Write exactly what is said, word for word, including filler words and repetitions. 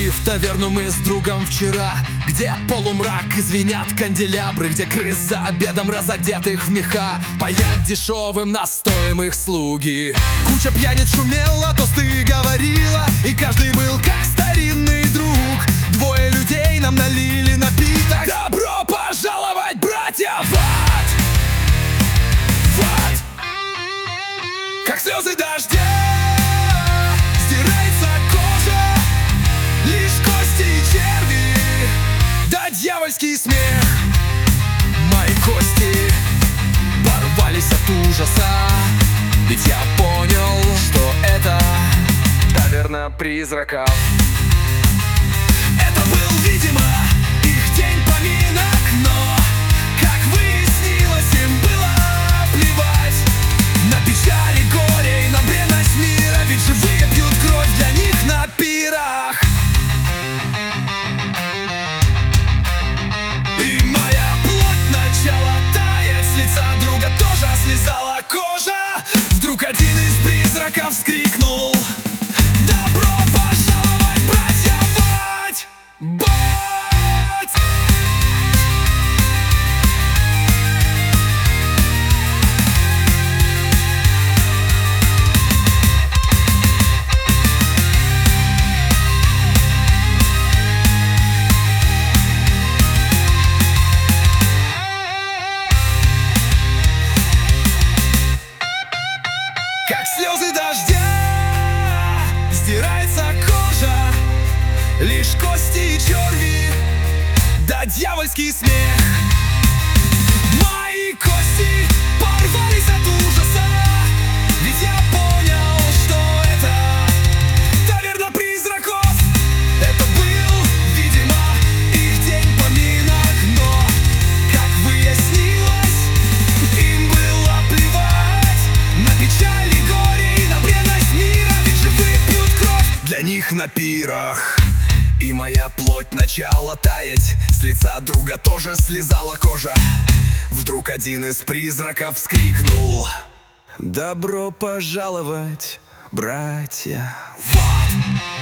Пришли в таверну мы с другом вчера, где полумрак и звенят канделябры, где крыс за обедом разодетых в меха поят дешевым настоем их слуги. Куча пьяниц шумела, тосты говорила, и каждый был как старинный друг. Двое людей нам налили напиток. Добро пожаловать, братья, в ад! В ад! Как слезы дождя стирается кожа, лишь кости и черви, да дьявольский смех. Мои кости порвались от ужаса, ведь я понял, что это таверна призраков. Это был, видимо, их день поминок, но, как выяснилось, им было плевать на печали, горе и на бренность мира, ведь живые пьют кровь для них на пирах. И моя плоть начала таять, с лица друга тоже слезала кожа. Вдруг один из призраков вскрикнул: добро пожаловать, братья, в ад! Бать! Как слезы дождя стирается кожа, лишь кости и черви, да дьявольский смех. Мои кости порвались от ужаса, ведь я понял, что это таверна призраков. Это был, видимо, их день поминок, но, как выяснилось, им было плевать на печаль и горе и на бренность мира, ведь живые пьют кровь для них на пирах. И моя плоть начала таять, с лица друга тоже слезала кожа. Вдруг один из призраков вскрикнул: добро пожаловать, братья, в ад!